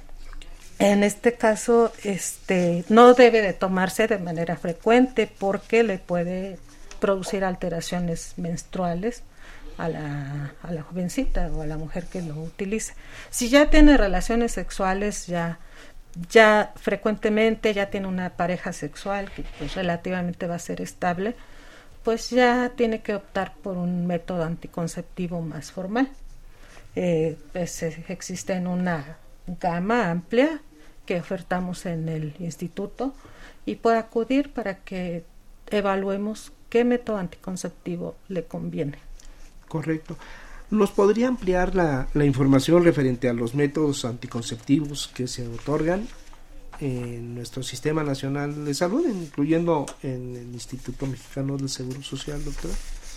En este caso, este, no debe de tomarse de manera frecuente porque le puede producir alteraciones menstruales a la, a la jovencita o a la mujer que lo utilice. Si ya tiene relaciones sexuales, ya, ya frecuentemente, ya tiene una pareja sexual que pues relativamente va a ser estable, pues ya tiene que optar por un método anticonceptivo más formal. Eh, pues, existe en una gama amplia que ofertamos en el instituto y puede acudir para que evaluemos qué método anticonceptivo le conviene. Correcto. ¿Nos podría ampliar la, la información referente a los métodos anticonceptivos que se otorgan en nuestro Sistema Nacional de Salud, incluyendo en el Instituto Mexicano del Seguro Social, doctora?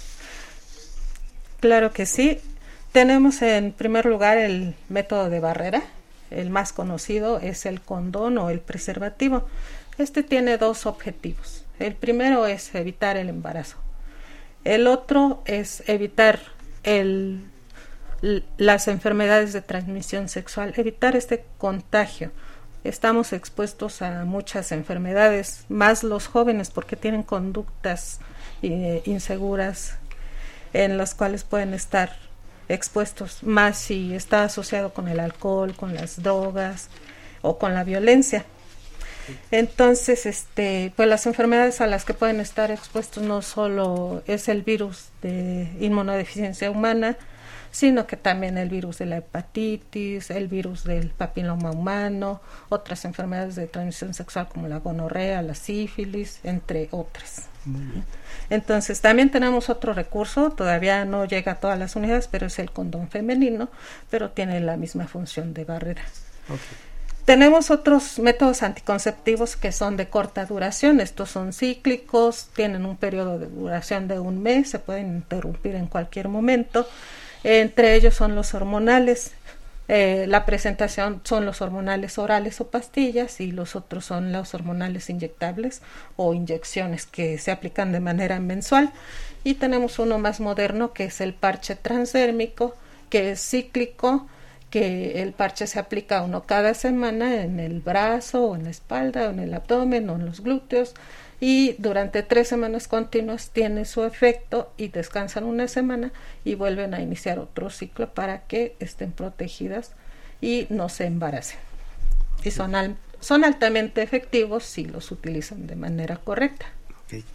Claro que sí. Tenemos en primer lugar el método de barrera. El más conocido es el condón o el preservativo. Este tiene dos objetivos. El primero es evitar el embarazo. El otro es evitar el, las enfermedades de transmisión sexual, evitar este contagio. Estamos expuestos a muchas enfermedades, más los jóvenes porque tienen conductas eh, inseguras en las cuales pueden estar expuestos, más si está asociado con el alcohol, con las drogas o con la violencia. Entonces, este, pues las enfermedades a las que pueden estar expuestos no solo es el virus de inmunodeficiencia humana, sino que también el virus de la hepatitis, el virus del papiloma humano, otras enfermedades de transmisión sexual como la gonorrea, la sífilis, entre otras. Muy bien. Entonces, también tenemos otro recurso, todavía no llega a todas las unidades, pero es el condón femenino, pero tiene la misma función de barrera. Okay. Tenemos otros métodos anticonceptivos que son de corta duración, estos son cíclicos, tienen un periodo de duración de un mes, se pueden interrumpir en cualquier momento. Entre ellos son los hormonales, eh, la presentación son los hormonales orales o pastillas y los otros son los hormonales inyectables o inyecciones que se aplican de manera mensual. Y tenemos uno más moderno que es el parche transdérmico, que es cíclico, que el parche se aplica uno cada semana en el brazo o en la espalda o en el abdomen o en los glúteos y durante tres semanas continuas tiene su efecto y descansan una semana y vuelven a iniciar otro ciclo para que estén protegidas y no se embaracen. Y son, al, son altamente efectivos si los utilizan de manera correcta. Okay.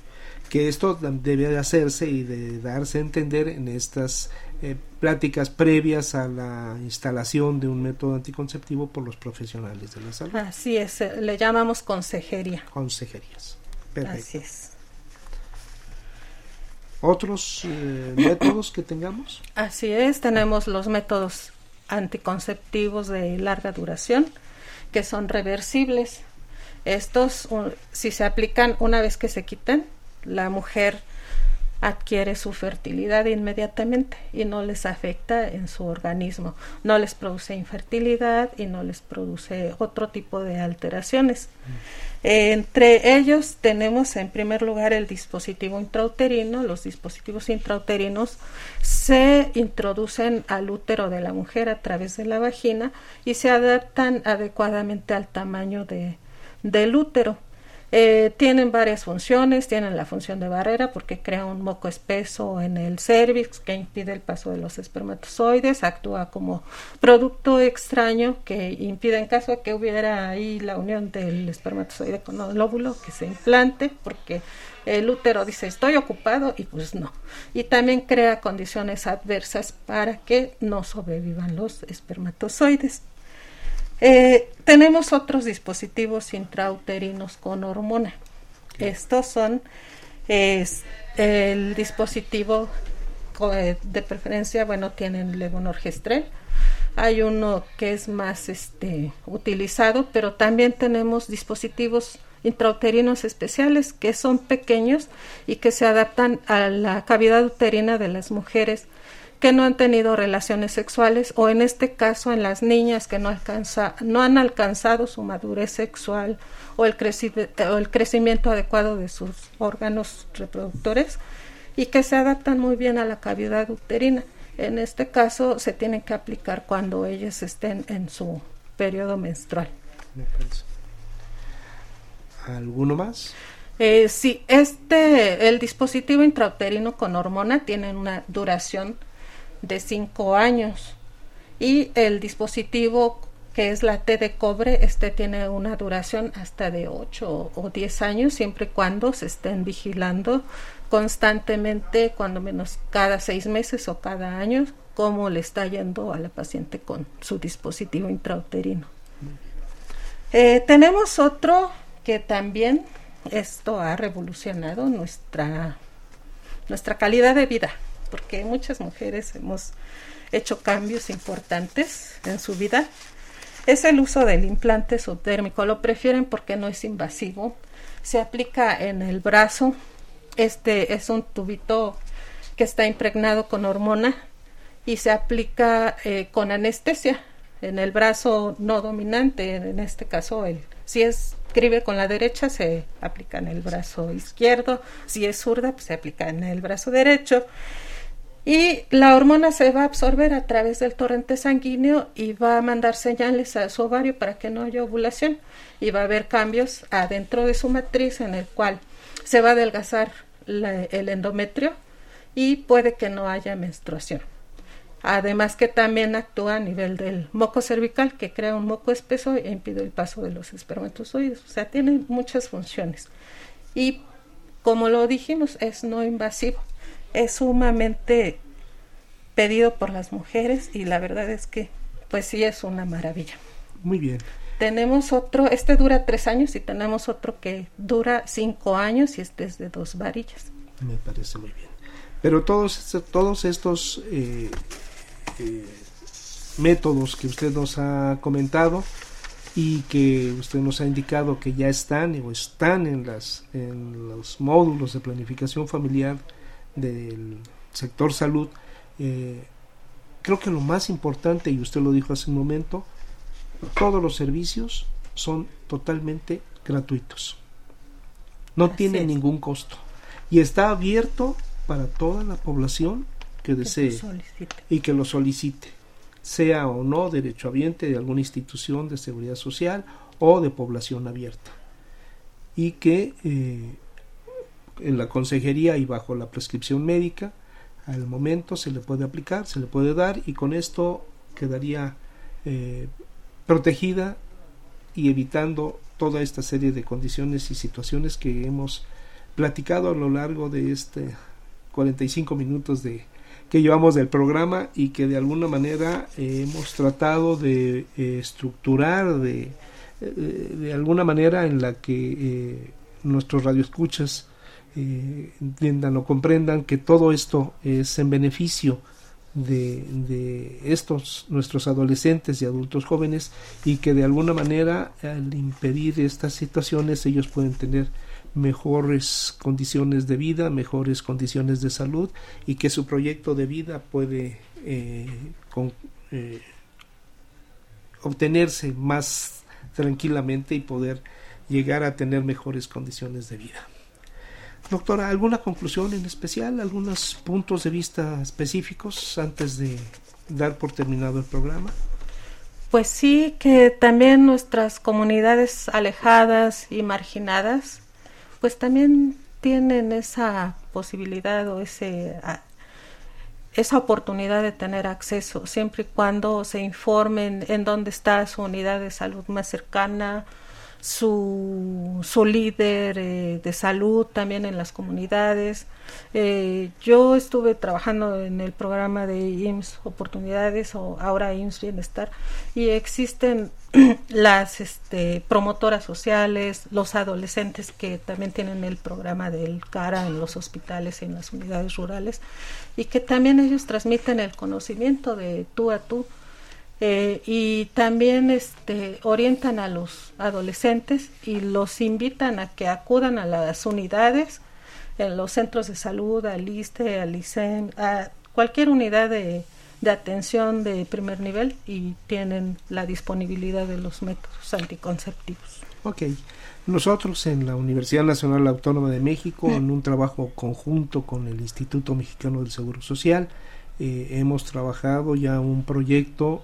que esto debe de hacerse y de darse a entender en estas eh, pláticas previas a la instalación de un método anticonceptivo por los profesionales de la salud. Así es, le llamamos consejería. Consejerías. Perfecto. Así es. ¿Otros eh, métodos que tengamos? Así es, tenemos los métodos anticonceptivos de larga duración, que son reversibles. Estos, un, si se aplican una vez que se quitan, la mujer adquiere su fertilidad inmediatamente y no les afecta en su organismo, no les produce infertilidad y no les produce otro tipo de alteraciones. Mm. Eh, entre ellos tenemos en primer lugar el dispositivo intrauterino. Los dispositivos intrauterinos se introducen al útero de la mujer a través de la vagina y se adaptan adecuadamente al tamaño de, del útero. Eh, tienen varias funciones, tienen la función de barrera porque crea un moco espeso en el cérvix que impide el paso de los espermatozoides, actúa como producto extraño que impide en caso de que hubiera ahí la unión del espermatozoide con el óvulo que se implante, porque el útero dice estoy ocupado y pues no, y también crea condiciones adversas para que no sobrevivan los espermatozoides. Eh, tenemos otros dispositivos intrauterinos con hormona. Estos son es, el dispositivo eh, de preferencia, bueno, tienen levonorgestrel. Hay uno que es más este utilizado, pero también tenemos dispositivos intrauterinos especiales que son pequeños y que se adaptan a la cavidad uterina de las mujeres que no han tenido relaciones sexuales, o en este caso en las niñas que no alcanza, no han alcanzado su madurez sexual o el, creci- o el crecimiento adecuado de sus órganos reproductores y que se adaptan muy bien a la cavidad uterina. En este caso se tienen que aplicar cuando ellas estén en su periodo menstrual. ¿Alguno más? Eh, sí, este, el dispositivo intrauterino con hormona tiene una duración de cinco años y el dispositivo que es la T de cobre, este tiene una duración hasta de ocho o diez años, siempre y cuando se estén vigilando constantemente, cuando menos cada seis meses o cada año, cómo le está yendo a la paciente con su dispositivo intrauterino. Eh, tenemos otro que también esto ha revolucionado nuestra, nuestra calidad de vida, porque muchas mujeres hemos hecho cambios importantes en su vida. Es el uso del implante subdérmico. Lo prefieren porque no es invasivo. Se aplica en el brazo. Este es un tubito que está impregnado con hormona y se aplica eh, con anestesia en el brazo no dominante. En este caso, el, si es escribe con la derecha, se aplica en el brazo izquierdo. Si es zurda, pues se aplica en el brazo derecho. Y la hormona se va a absorber a través del torrente sanguíneo y va a mandar señales a su ovario para que no haya ovulación. Y va a haber cambios adentro de su matriz en el cual se va a adelgazar la, el endometrio y puede que no haya menstruación. Además que también actúa a nivel del moco cervical, que crea un moco espeso e impide el paso de los espermatozoides. O sea, tiene muchas funciones. Y como lo dijimos, es no invasivo. Es sumamente pedido por las mujeres y la verdad es que pues sí es una maravilla. Muy bien. Tenemos otro, este dura tres años y tenemos otro que dura cinco años y este es de dos varillas. Me parece muy bien. Pero todos, todos estos eh, eh, métodos que usted nos ha comentado y que usted nos ha indicado que ya están o están en, las, en los módulos de planificación familiar del sector salud, eh, creo que lo más importante, y usted lo dijo hace un momento, todos los servicios son totalmente gratuitos, no Así tienen es. ningún costo y está abierto para toda la población que desee y que lo solicite, sea o no derechohabiente de alguna institución de seguridad social o de población abierta, y que eh, en la consejería y bajo la prescripción médica al momento se le puede aplicar, se le puede dar, y con esto quedaría eh, protegida y evitando toda esta serie de condiciones y situaciones que hemos platicado a lo largo de este cuarenta y cinco minutos de que llevamos del programa y que de alguna manera eh, hemos tratado de eh, estructurar de, eh, de alguna manera en la que eh, nuestros radioescuchas eh, entiendan o comprendan que todo esto es en beneficio de, de estos nuestros adolescentes y adultos jóvenes, y que de alguna manera al impedir estas situaciones ellos pueden tener mejores condiciones de vida, mejores condiciones de salud, y que su proyecto de vida puede eh, con, eh, obtenerse más tranquilamente y poder llegar a tener mejores condiciones de vida. Doctora, ¿alguna conclusión en especial, algunos puntos de vista específicos antes de dar por terminado el programa? Pues sí, que también nuestras comunidades alejadas y marginadas pues también tienen esa posibilidad o ese a, esa oportunidad de tener acceso, siempre y cuando se informen en dónde está su unidad de salud más cercana, su, su líder eh, de salud también en las comunidades. Eh, yo estuve trabajando en el programa de I M S S Oportunidades, o ahora I M S S Bienestar, y existen las este, promotoras sociales, los adolescentes que también tienen el programa del CARA en los hospitales y en las unidades rurales, y que también ellos transmiten el conocimiento de tú a tú. Eh, y también este, orientan a los adolescentes y los invitan a que acudan a las unidades, en los centros de salud, al ISSSTE, al ISEM, a cualquier unidad de, de atención de primer nivel, y tienen la disponibilidad de los métodos anticonceptivos. Ok. Nosotros en la Universidad Nacional Autónoma de México, en un trabajo conjunto con el Instituto Mexicano del Seguro Social, Eh, hemos trabajado ya un proyecto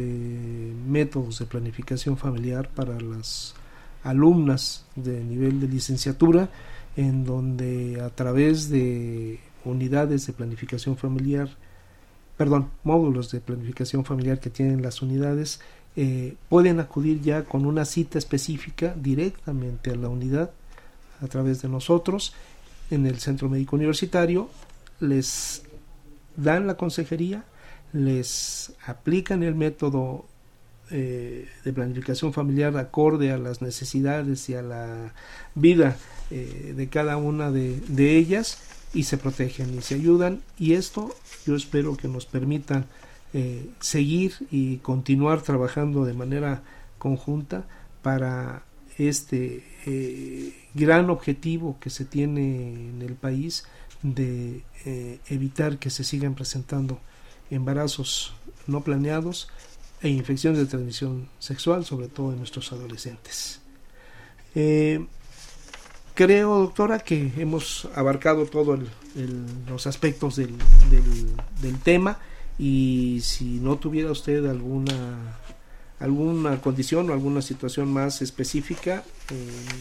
de métodos de planificación familiar para las alumnas de nivel de licenciatura, en donde a través de unidades de planificación familiar, perdón, módulos de planificación familiar que tienen las unidades, eh, pueden acudir ya con una cita específica directamente a la unidad a través de nosotros en el Centro Médico Universitario. Les dan la consejería, les aplican el método eh, de planificación familiar acorde a las necesidades y a la vida eh, de cada una de, de ellas, y se protegen y se ayudan, y esto yo espero que nos permitan eh, seguir y continuar trabajando de manera conjunta para este eh, gran objetivo que se tiene en el país de eh, evitar que se sigan presentando embarazos no planeados e infecciones de transmisión sexual, sobre todo en nuestros adolescentes. Eh, creo, doctora, que hemos abarcado todos los aspectos del, del, del tema, y si no tuviera usted alguna alguna condición o alguna situación más específica, eh,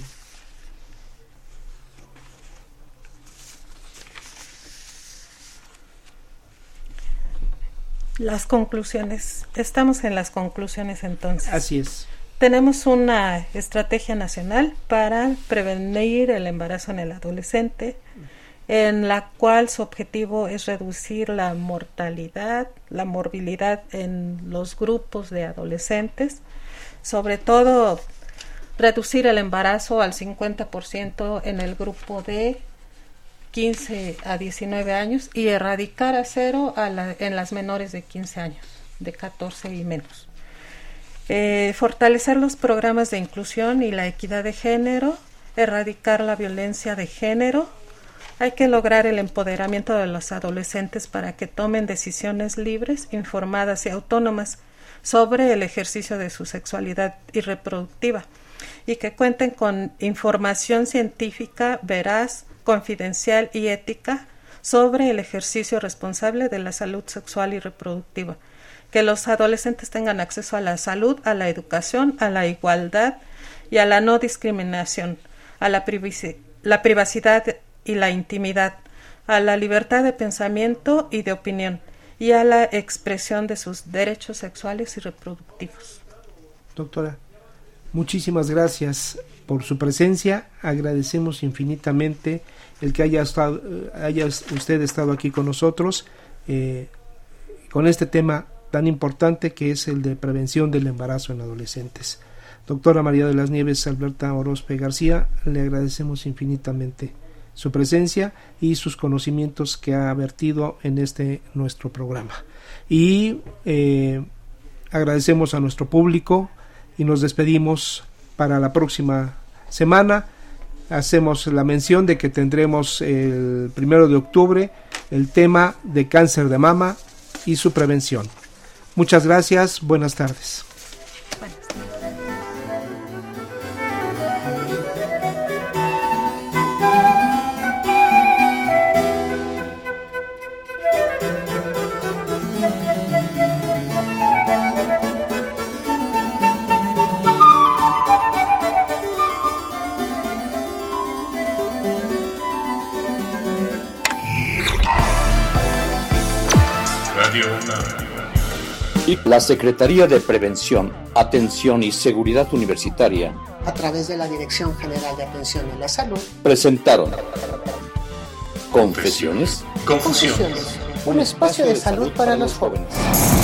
las conclusiones. Estamos en las conclusiones entonces. Así es. Tenemos una estrategia nacional para prevenir el embarazo en el adolescente, en la cual su objetivo es reducir la mortalidad, la morbilidad en los grupos de adolescentes, sobre todo reducir el embarazo al cincuenta por ciento en el grupo de quince a diecinueve años, y erradicar a cero a la, en las menores de quince años, de catorce y menos. Eh, fortalecer los programas de inclusión y la equidad de género, erradicar la violencia de género. Hay que lograr el empoderamiento de los adolescentes para que tomen decisiones libres, informadas y autónomas sobre el ejercicio de su sexualidad y reproductiva, y que cuenten con información científica veraz, confidencial y ética sobre el ejercicio responsable de la salud sexual y reproductiva. Que los adolescentes tengan acceso a la salud, a la educación, a la igualdad y a la no discriminación, a la, privaci- la privacidad y la intimidad, a la libertad de pensamiento y de opinión, y a la expresión de sus derechos sexuales y reproductivos. Doctora, muchísimas gracias por su presencia. Agradecemos infinitamente el que haya, estado, haya usted estado aquí con nosotros eh, con este tema tan importante que es el de prevención del embarazo en adolescentes. Doctora María de las Nieves Alberta Orozpe García, le agradecemos infinitamente su presencia y sus conocimientos que ha vertido en este nuestro programa. Y eh, agradecemos a nuestro público y nos despedimos para la próxima semana. Hacemos la mención de que tendremos el primero de octubre el tema de cáncer de mama y su prevención. Muchas gracias, buenas tardes. Radio UNAM y la Secretaría de Prevención, Atención y Seguridad Universitaria, a través de la Dirección General de Atención a la Salud, presentaron Confesiones, Confusiones, un espacio de salud para los jóvenes.